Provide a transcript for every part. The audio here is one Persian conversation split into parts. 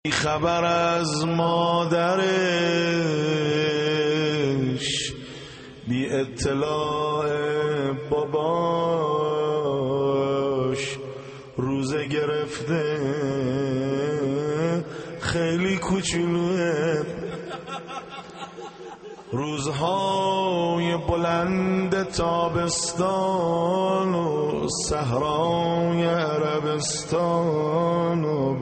خبر از مادرش، بی اطلاع باباش، روزه گرفته خیلی کوچولوه. روزهای بلند تابستان و صحرای عربستان و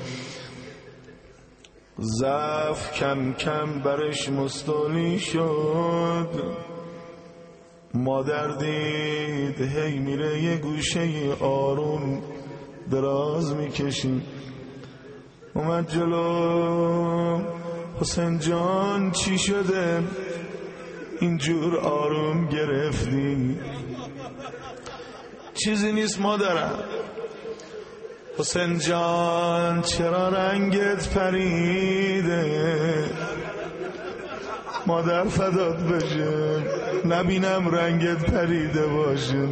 ضعف کم کم برش مستولی شد. مادر دید هی میره یه گوشه آروم دراز میکشی. اومد جلو. حسین جان چی شده اینجور آروم گرفتی؟ چیزی نیست مادرم. حسین جان چرا رنگت پریده؟ مادر فدات بشه نبینم رنگت پریده باشه.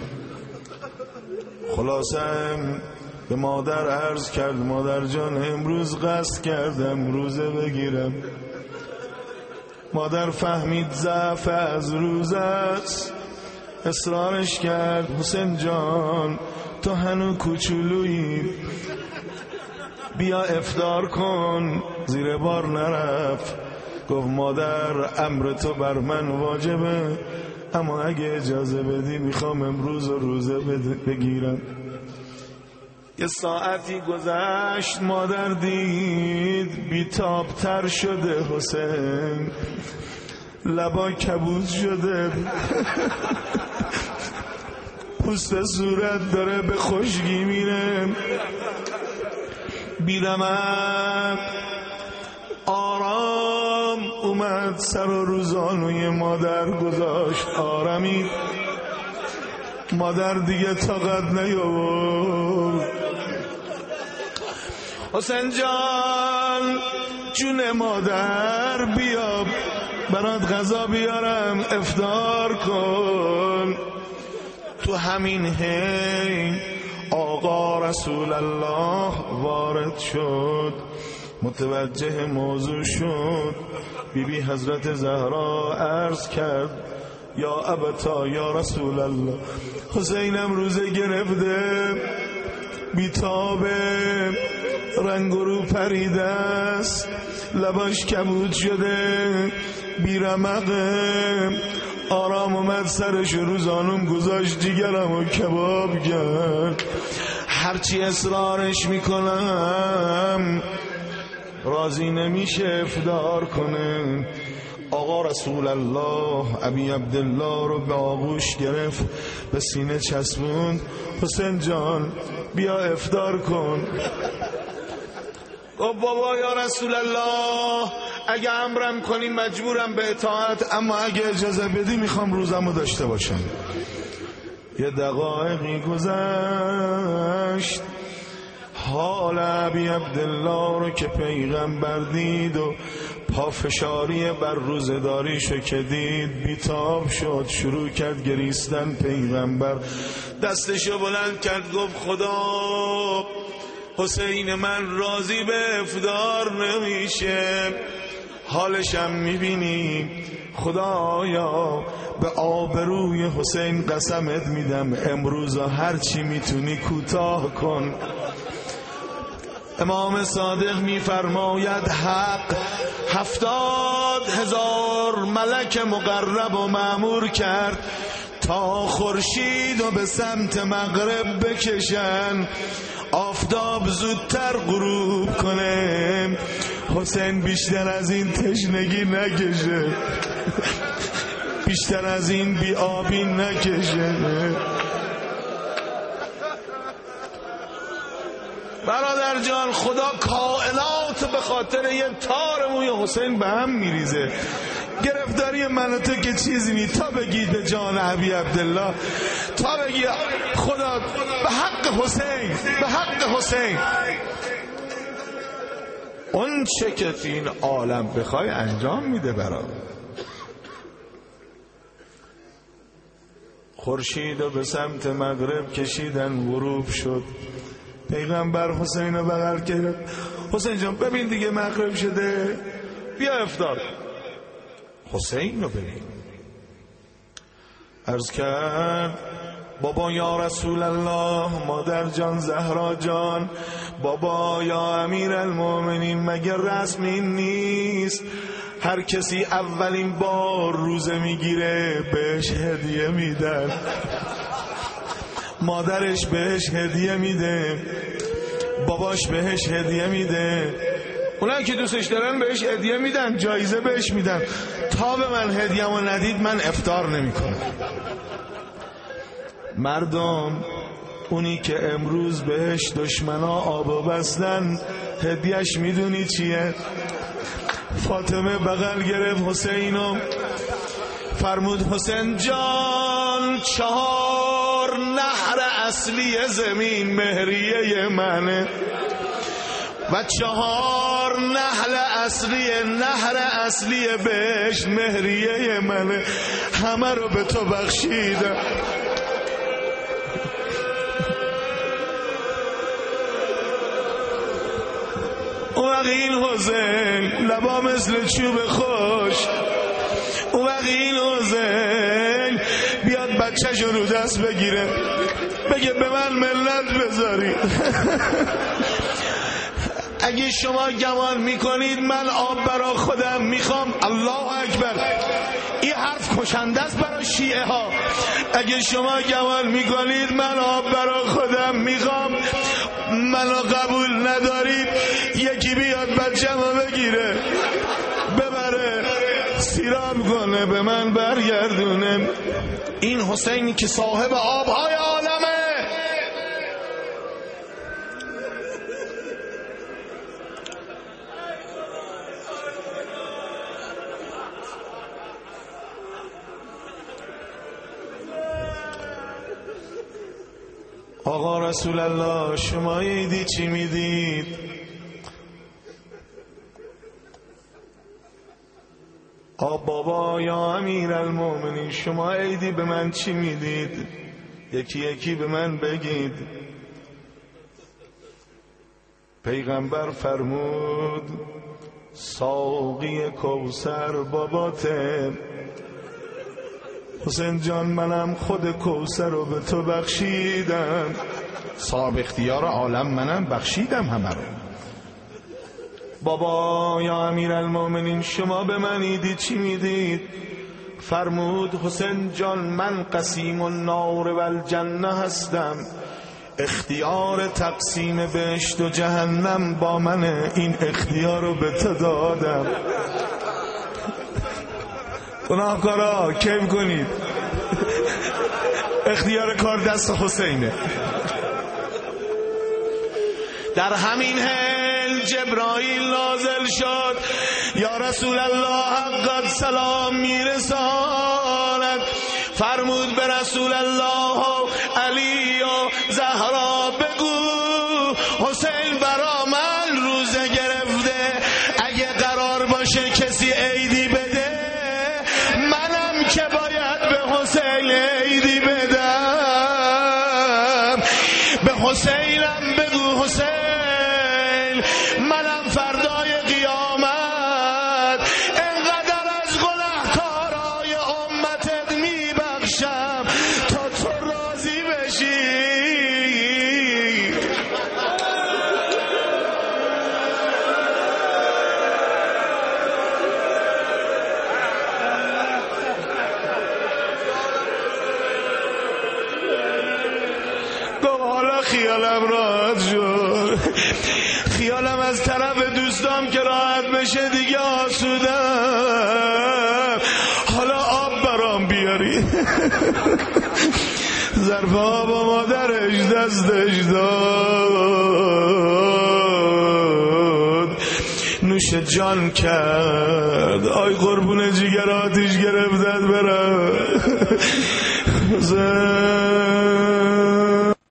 خلاصم به مادر عرض کرد مادر جان امروز قصد کردم روزه بگیرم. مادر فهمید ضعف از روزه است، اصرارش کرد حسین جان تو هنو کوچولویی، بیا افطار کن. زیر بار نرفت، گفت مادر امر تو بر من واجبه، اما اگه اجازه بدی میخوام امروز روزه بگیرم. یه ساعتی گذشت، مادر دید بیتاب تر شده حسین، لبا کبوز شده، پوست صورت داره به خشکی میره. بیرمق آرام اومد سر و روزانوی مادر گذاشت آرامید. مادر دیگه طاقت نیاورد. حسین جان جون مادر بیا برات غذا بیارم افطار کن. تو همین حین آقا رسول الله وارد شد، متوجه موضوع شد. بیبی حضرت زهرا عرض کرد یا ابتا یا رسول الله، حسینم روزه گرفته، بیتابه، رنگ رو پریده است، لباش کبود شده، بیرمقه. آرام اومد سرش رو زانوم گذاشت، جیگرم و کباب کرد. هرچی اصرارش میکنم راضی نمیشه افطار کنه. آقا رسول الله ابی عبدالله رو به آغوش گرفت، به سینه چسبوند. حسین جان بیا افطار کن. گفت بابا یا رسول الله اگه امرم کنی مجبورم به اطاعت، اما اگه اجازه بدی میخوام روزمو داشته باشم. یه دقایقی گذشت، حال ابی عبدالله رو که پیغمبر دید و پافشاری بر روزداریشو که دید بیتاب شد، شروع کرد گریستن. پیغمبر دستشو بلند کرد گفت خدا حسین من راضی به افطار نمیشه، حالشم میبینی، خدایا به آبروی حسین قسمت میدم امروز هر چی میتونی کوتاه کن. امام صادق میفرماید حق 70,000 ملک مقرب و مأمور کرد تا خورشید و به سمت مغرب بکشن، آفتاب زودتر غروب کنه، حسین بیشتر از این تشنگی نکشه، بیشتر از این بیابی نکشه. برادر جان خدا کائنات به خاطر یه تار موی حسین به هم میریزه. گرفتاری من و تو که چیزی نی، تا بگید به جان ابی عبدالله، تا بگید خدا به حق حسین، به حق حسین، اون چه که تو این عالم بخوای انجام میده برات. خورشید رو به سمت مغرب کشیدن، غروب شد. پیغمبر حسین رو بغل کرد. حسین جان ببین دیگه مغرب شده، بیا افطار. حسین رو ببین عرض کرد بابا یا رسول الله، مادر جان زهرا جان، بابا یا امیر المؤمنین، مگه رسم این نیست هر کسی اولین بار روزه میگیره بهش هدیه میدن؟ مادرش بهش هدیه میده، باباش بهش هدیه میده، اونایی که دوستش دارن بهش هدیه میدن، جایزه بهش میدن. تا به من هدیه‌مو ندید من افطار نمیکنم. مردم اونی که امروز بهش دشمنا آبو بستن هدیهش میدونی چیه؟ فاطمه بغل گرفت حسینو، فرمود حسین جان 4 نهر اصلی زمین مهریه منه و 4 نهر اصلی بهش مهریه منه، همه رو به تو بخشیدم. اون وقت این حسین لبا مثل چوب خوش، اون وقت این حسین بیاد بچه‌ش رو دست بگیره بگه به من ملت بذاری. اگه شما گمان میکنید من آب برا خودم میخوام، الله اکبر، این حرف کشنده است برای شیعه ها. اگه شما گمان میکنید من آب برا خودم میخوام، منو قبول ندارید، یکی بیاد بچه‌مو بگیره ببره سیراب کنه به من برگردونه. این حسینی که صاحب آبهای عالمه. آقا رسول الله شما عیدی چی میدید؟ بابا یا امیر المؤمنین شما عیدی به من چی میدید؟ یکی یکی به من بگید. پیغمبر فرمود ساقی کوثر باباته. حسین جان منم خود کوثر رو به تو بخشیدم، صاحب اختیار عالم منم، بخشیدم همه رو. بابا یا امیر المؤمنین شما به من عیدی چی میدید؟ فرمود حسین جان من قسیم النار و الجنه هستم، اختیار تقسیم بهشت و جهنم با منه، این اختیار رو به تو دادم. گناهکارا کیف کنید، اختیار کار دست حسینه. در همین حال جبرائیل نازل شد، یا رسول الله حقت سلام میرساند. فرمود به رسول الله علی و زهرا بگو حسین برا من روزه گرفته، اگه قرار باشه کسی عیدی بده منم که باید به حسین عیدی بدم. به حسینم بگو حسین منم فردای قیامت انقدر از گناهکارای امتت میبخشم تا تو راضی بشی. حالا خیالم راحت شد، خیالم از طرف دوستام که راحت بشه دیگه آسودم. حالا آب برام بیاری. ظرف آب و مادرش دستش داد، نوش جان کرد، آی قربون جگر آتیش گرفتت برم.